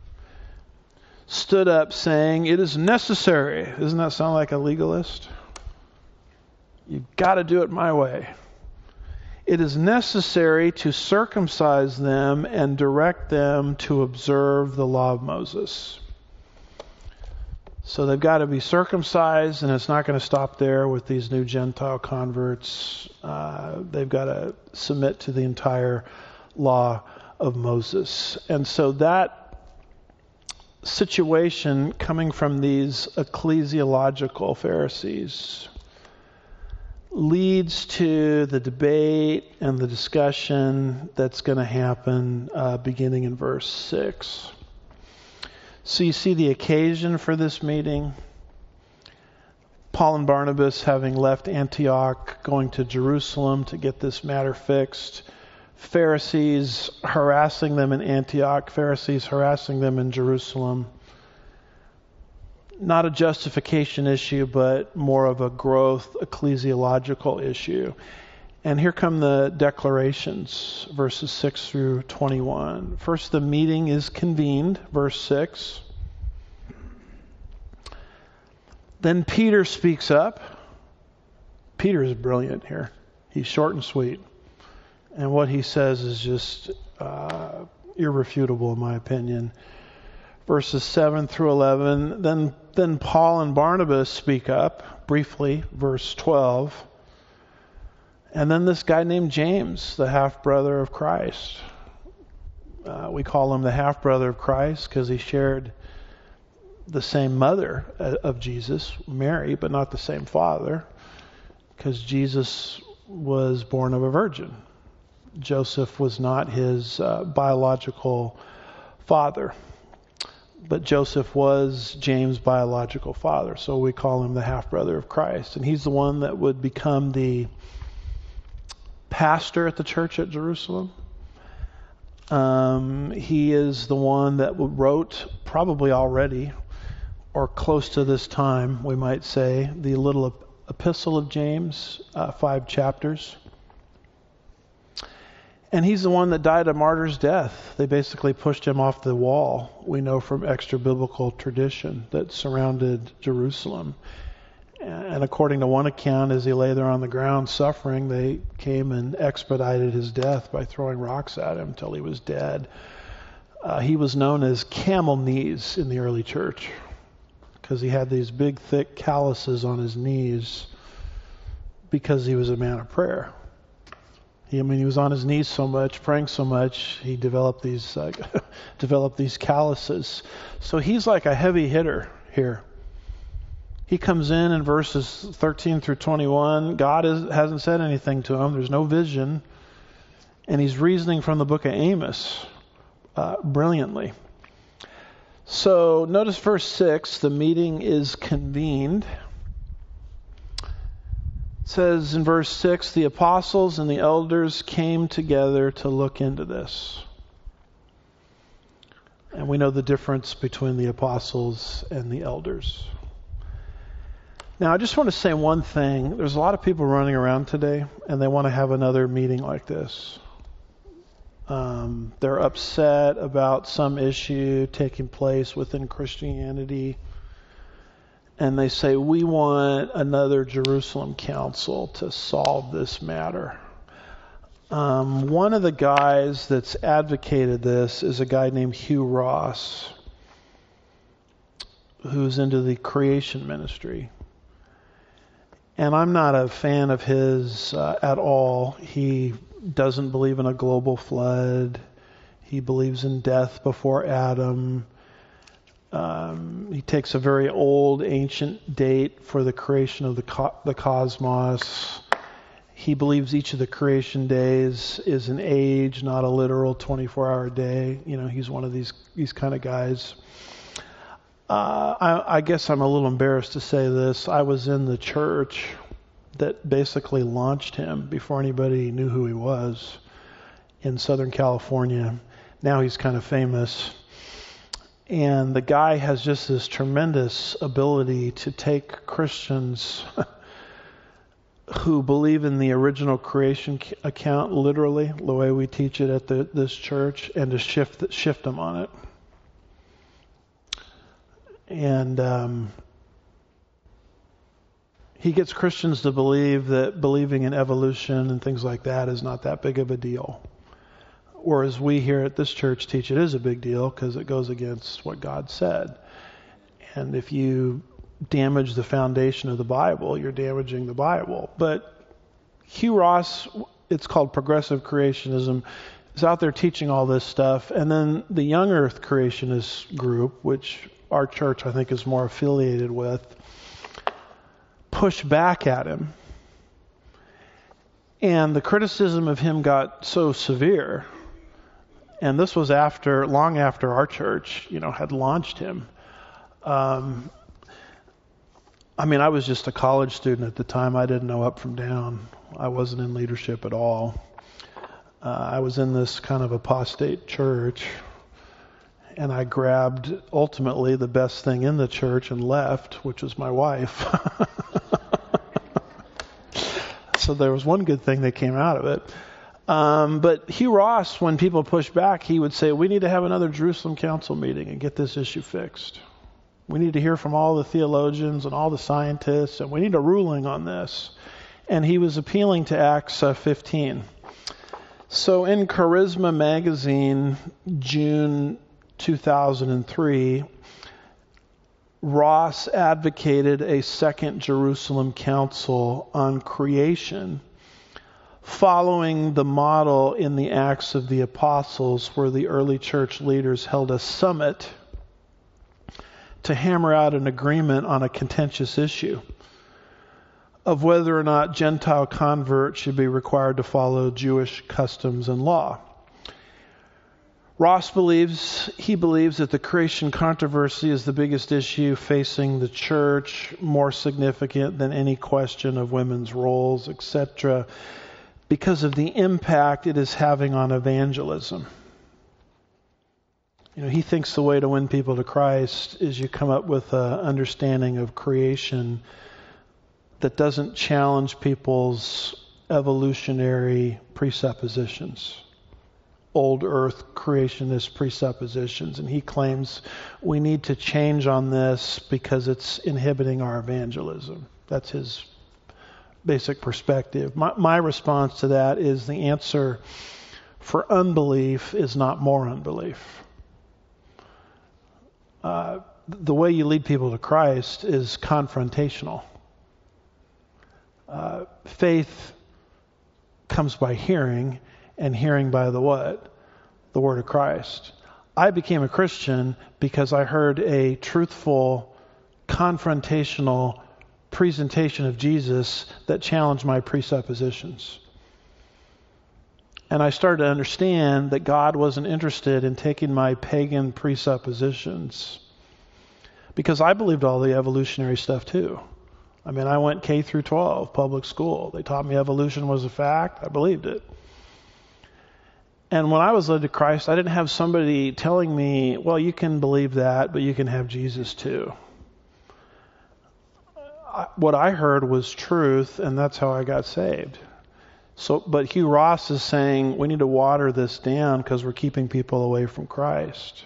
stood up saying, it is necessary. Doesn't that sound like a legalist? You've got to do it my way. It is necessary to circumcise them and direct them to observe the law of Moses. So they've got to be circumcised, and it's not going to stop there with these new Gentile converts. They've got to submit to the entire law of Moses. And so that situation coming from these ecclesiological Pharisees leads to the debate and the discussion that's going to happen beginning in verse 6. So you see the occasion for this meeting. Paul and Barnabas, having left Antioch, going to Jerusalem to get this matter fixed. Pharisees harassing them in Antioch, Pharisees harassing them in Jerusalem. Not a justification issue, but more of a growth ecclesiological issue. And here come the declarations, verses 6 through 21. First, the meeting is convened, verse 6. Then Peter speaks up. Peter is brilliant here. He's short and sweet. And what he says is just irrefutable, in my opinion. Verses 7 through 11. Then Paul and Barnabas speak up, briefly, verse 12. And then this guy named James, the half-brother of Christ. We call him the half-brother of Christ because he shared the same mother of Jesus, Mary, but not the same father, because Jesus was born of a virgin. Joseph was not his biological father, but Joseph was James' biological father, so we call him the half-brother of Christ. And he's the one that would become the pastor at the church at Jerusalem. He is the one that wrote, probably already, or close to this time, we might say, the little epistle of James, 5 chapters. And he's the one that died a martyr's death. They basically pushed him off the wall, we know from extra-biblical tradition that surrounded Jerusalem. And according to one account, as he lay there on the ground suffering, they came and expedited his death by throwing rocks at him till he was dead. He was known as camel knees in the early church because he had these big, thick calluses on his knees because he was a man of prayer. He was on his knees so much, praying so much, he developed these calluses. So he's like a heavy hitter here. He comes in verses 13 through 21. God hasn't said anything to him. There's no vision. And he's reasoning from the book of Amos brilliantly. So notice verse 6, the meeting is convened. It says in verse 6, the apostles and the elders came together to look into this. And we know the difference between the apostles and the elders. Now, I just want to say one thing. There's a lot of people running around today, and they want to have another meeting like this. They're upset about some issue taking place within Christianity, and they say, we want another Jerusalem council to solve this matter. One of the guys that's advocated this is a guy named Hugh Ross, who's into the creation ministry. And I'm not a fan of his at all. He doesn't believe in a global flood. He believes in death before Adam. He takes a very old, ancient date for the creation of the cosmos. He believes each of the creation days is an age, not a literal 24-hour day. He's one of these kind of guys. I guess I'm a little embarrassed to say this. I was in the church that basically launched him before anybody knew who he was in Southern California. Now he's kind of famous. And the guy has just this tremendous ability to take Christians who believe in the original creation account literally, the way we teach it at this church, and to shift them on it. And he gets Christians to believe that believing in evolution and things like that is not that big of a deal. Whereas we here at this church teach it is a big deal because it goes against what God said. And if you damage the foundation of the Bible, you're damaging the Bible. But Hugh Ross, it's called progressive creationism, is out there teaching all this stuff. And then the Young Earth Creationist group, which our church, I think, is more affiliated with, push back at him And the criticism of him got so severe, and this was long after our church, had launched him. I was just a college student at the time. I didn't know up from down. I wasn't in leadership at all. I was in this kind of apostate church, and I grabbed ultimately the best thing in the church and left, which was my wife. So there was one good thing that came out of it. But Hugh Ross, when people pushed back, he would say, we need to have another Jerusalem Council meeting and get this issue fixed. We need to hear from all the theologians and all the scientists, and we need a ruling on this. And he was appealing to Acts 15. So in Charisma magazine, June 2003, Ross advocated a second Jerusalem Council on creation, following the model in the Acts of the Apostles, where the early church leaders held a summit to hammer out an agreement on a contentious issue of whether or not Gentile converts should be required to follow Jewish customs and law. Ross believes that the creation controversy is the biggest issue facing the church, more significant than any question of women's roles, etc., because of the impact it is having on evangelism. He thinks the way to win people to Christ is you come up with an understanding of creation that doesn't challenge people's evolutionary presuppositions, old earth creationist presuppositions. And he claims we need to change on this because it's inhibiting our evangelism. That's his basic perspective. My response to that is the answer for unbelief is not more unbelief. The way you lead people to Christ is confrontational. Faith comes by hearing, and hearing by the what? The Word of Christ. I became a Christian because I heard a truthful, confrontational presentation of Jesus that challenged my presuppositions. And I started to understand that God wasn't interested in taking my pagan presuppositions, because I believed all the evolutionary stuff too. I went K through 12, public school. They taught me evolution was a fact. I believed it. And when I was led to Christ, I didn't have somebody telling me, well, you can believe that, but you can have Jesus too. What I heard was truth, and that's how I got saved. But Hugh Ross is saying we need to water this down because we're keeping people away from Christ.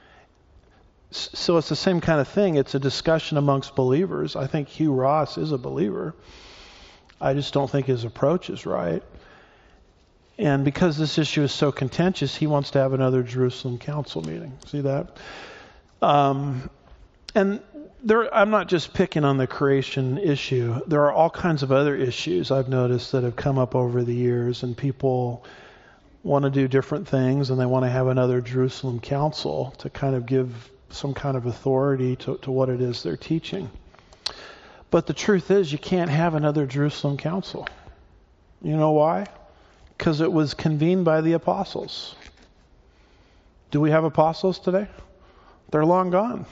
So it's the same kind of thing. It's a discussion amongst believers. I think Hugh Ross is a believer. I just don't think his approach is right. And because this issue is so contentious, he wants to have another Jerusalem Council meeting. See that? I'm not just picking on the creation issue. There are all kinds of other issues I've noticed that have come up over the years, and people want to do different things, and they want to have another Jerusalem Council to kind of give some kind of authority to what it is they're teaching. But the truth is, you can't have another Jerusalem Council. You know why? Because it was convened by the apostles. Do we have apostles today? They're long gone.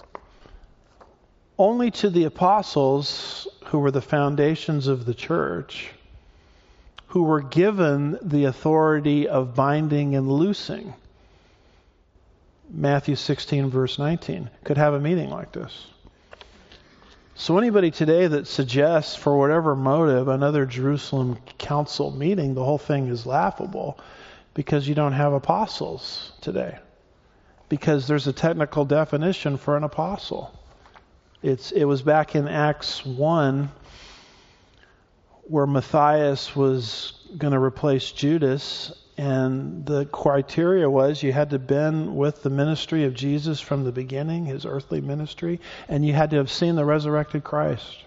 Only to the apostles, who were the foundations of the church, who were given the authority of binding and loosing, Matthew 16, verse 19, could have a meeting like this. So anybody today that suggests, for whatever motive, another Jerusalem Council meeting, the whole thing is laughable, because you don't have apostles today. Because there's a technical definition for an apostle. It was back in Acts 1 where Matthias was going to replace Judas, and the criteria was you had to have been with the ministry of Jesus from the beginning, his earthly ministry, and you had to have seen the resurrected Christ.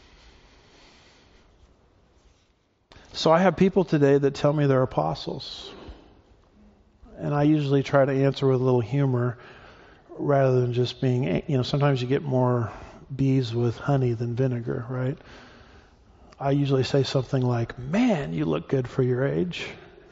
So I have people today that tell me they're apostles, and I usually try to answer with a little humor rather than just being, sometimes you get more bees with honey than vinegar, right? I usually say something like, "Man, you look good for your age.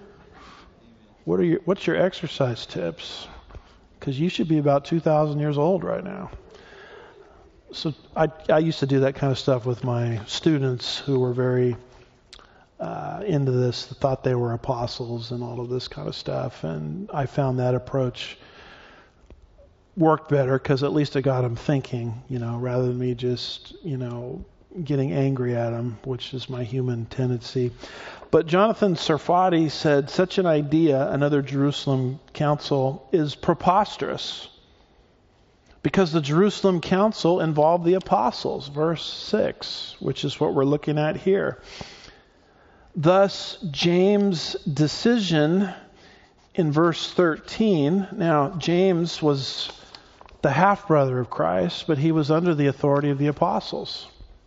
What's your exercise tips? Because you should be about 2,000 years old right now." So I used to do that kind of stuff with my students who were very into this, thought they were apostles and all of this kind of stuff. And I found that approach worked better because at least it got them thinking, rather than me just, getting angry at them, which is my human tendency. But Jonathan Sarfati said such an idea, another Jerusalem council, is preposterous because the Jerusalem council involved the apostles, verse 6, which is what we're looking at here. Thus, James' decision in verse 13, now James was the half-brother of Christ, but he was under the authority of the apostles.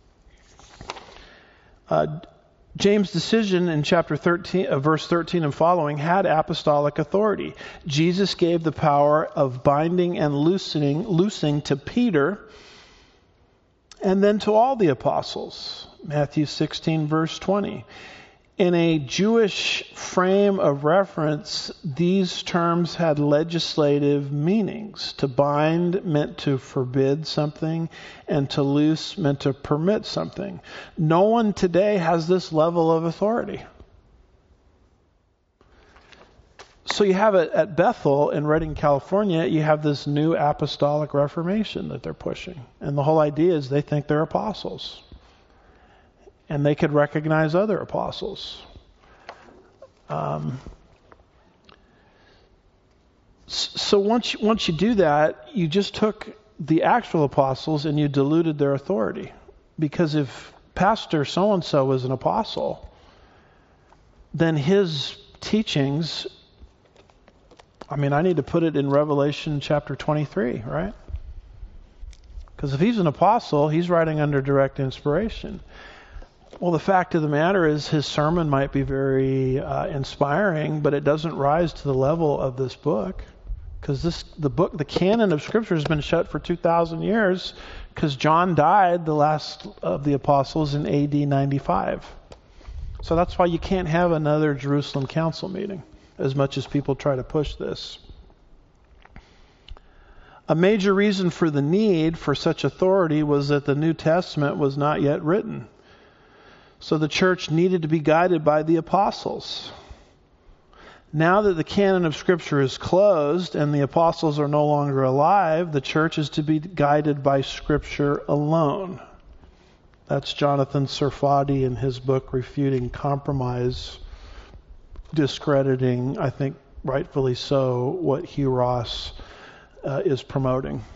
James' decision in chapter 13, verse 13 and following had apostolic authority. Jesus gave the power of binding and loosing to Peter and then to all the apostles. Matthew 16, verse 20. In a Jewish frame of reference, these terms had legislative meanings. To bind meant to forbid something, and to loose meant to permit something. No one today has this level of authority. So you have it at Bethel in Redding, California, you have this new apostolic reformation that they're pushing. And the whole idea is they think they're apostles. And they could recognize other apostles. So once you do that, you just took the actual apostles and you diluted their authority. Because if Pastor so-and-so was an apostle, then his teachings, I need to put it in Revelation chapter 23, right? Because if he's an apostle, he's writing under direct inspiration. Well, the fact of the matter is his sermon might be very inspiring, but it doesn't rise to the level of this book. Because the canon of Scripture has been shut for 2,000 years because John died, the last of the apostles, in AD 95. So that's why you can't have another Jerusalem council meeting, as much as people try to push this. A major reason for the need for such authority was that the New Testament was not yet written. So the church needed to be guided by the apostles. Now that the canon of Scripture is closed and the apostles are no longer alive, the church is to be guided by Scripture alone. That's Jonathan Sarfati in his book, Refuting Compromise, discrediting, I think rightfully so, what Hugh Ross is promoting.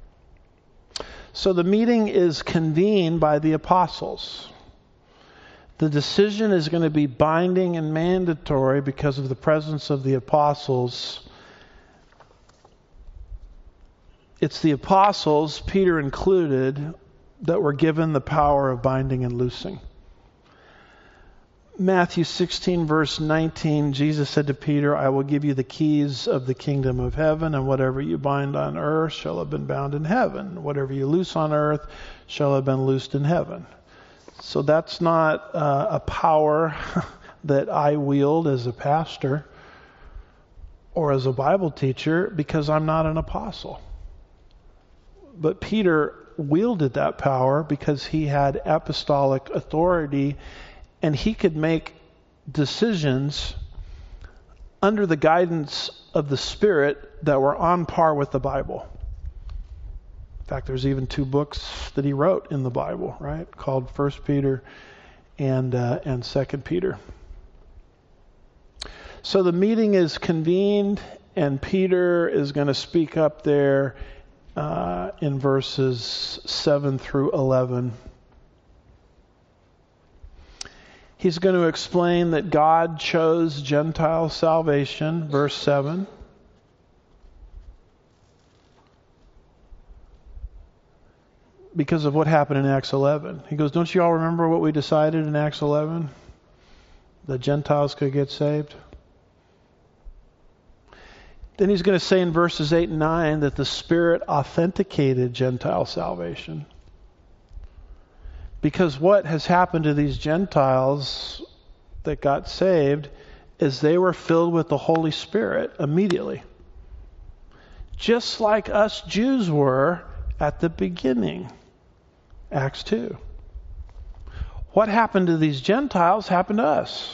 So the meeting is convened by the apostles. The decision is going to be binding and mandatory because of the presence of the apostles. It's the apostles, Peter included, that were given the power of binding and loosing. Matthew 16, verse 19, Jesus said to Peter, "I will give you the keys of the kingdom of heaven, and whatever you bind on earth shall have been bound in heaven. Whatever you loose on earth shall have been loosed in heaven." So that's not a power that I wield as a pastor or as a Bible teacher because I'm not an apostle. But Peter wielded that power because he had apostolic authority and he could make decisions under the guidance of the Spirit that were on par with the Bible. In fact, there's even 2 books that he wrote in the Bible, right? Called 1 Peter and 2 Peter. So the meeting is convened, and Peter is going to speak up there in verses 7 through 11. He's going to explain that God chose Gentile salvation, verse 7. Because of what happened in Acts 11. He goes, don't you all remember what we decided in Acts 11? The Gentiles could get saved. Then he's going to say in verses 8 and 9 that the Spirit authenticated Gentile salvation. Because what has happened to these Gentiles that got saved is they were filled with the Holy Spirit immediately. Just like us Jews were at the beginning. Acts 2. What happened to these Gentiles happened to us.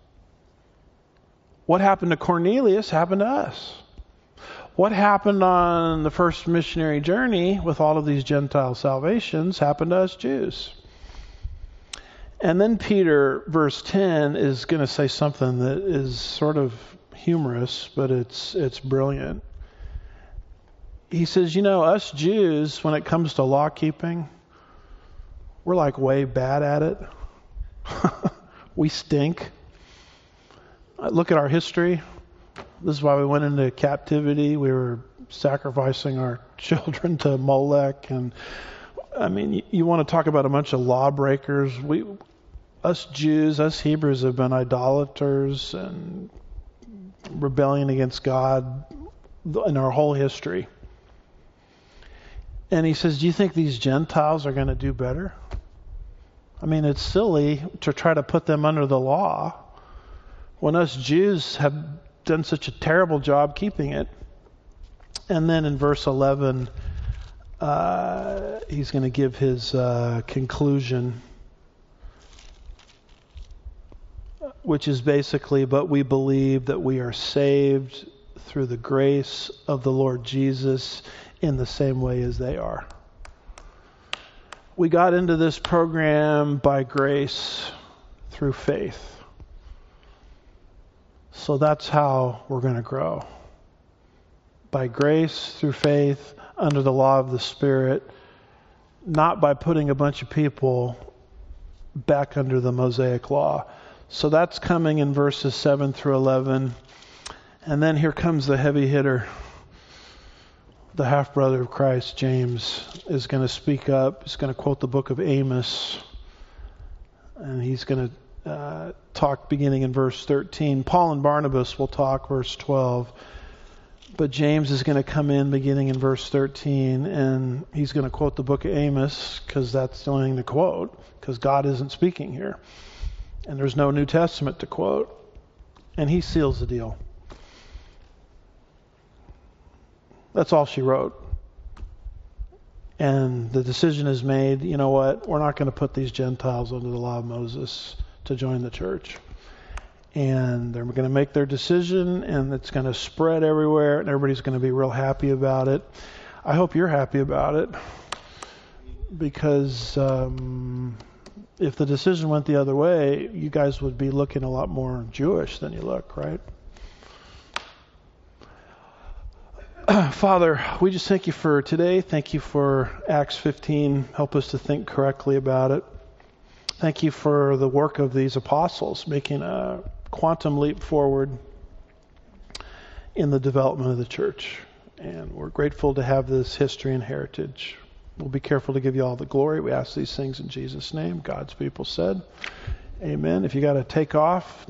What happened to Cornelius happened to us. What happened on the first missionary journey with all of these Gentile salvations happened to us Jews. And then Peter, verse 10, is going to say something that is sort of humorous, but it's brilliant. He says, us Jews, when it comes to law keeping, we're like way bad at it. We stink. Look at our history. This is why we went into captivity. We were sacrificing our children to Molech. And I mean, you want to talk about a bunch of lawbreakers. Us Jews, us Hebrews have been idolaters and rebelling against God in our whole history. And he says, do you think these Gentiles are going to do better? I mean, it's silly to try to put them under the law when us Jews have done such a terrible job keeping it. And then in verse 11, he's going to give his conclusion, which is basically, but we believe that we are saved through the grace of the Lord Jesus in the same way as they are. We got into this program by grace through faith. So that's how we're going to grow. By grace through faith under the law of the Spirit, not by putting a bunch of people back under the Mosaic law. So that's coming in verses 7 through 11. And then here comes the heavy hitter. The half-brother of Christ, James, is going to speak up. He's going to quote the book of Amos. And he's going to talk beginning in verse 13. Paul and Barnabas will talk verse 12. But James is going to come in beginning in verse 13. And he's going to quote the book of Amos because that's the only thing to quote. Because God isn't speaking here. And there's no New Testament to quote. And he seals the deal. That's all she wrote. And the decision is made, you know what, we're not going to put these Gentiles under the law of Moses to join the church. And they're going to make their decision, and it's going to spread everywhere, and everybody's going to be real happy about it. I hope you're happy about it, because if the decision went the other way, you guys would be looking a lot more Jewish than you look, right? Father, we just thank you for today. Thank you for Acts 15. Help us to think correctly about it. Thank you for the work of these apostles, making a quantum leap forward in the development of the church. And we're grateful to have this history and heritage. We'll be careful to give you all the glory. We ask these things in Jesus' name. God's people said, amen. If you got to take off,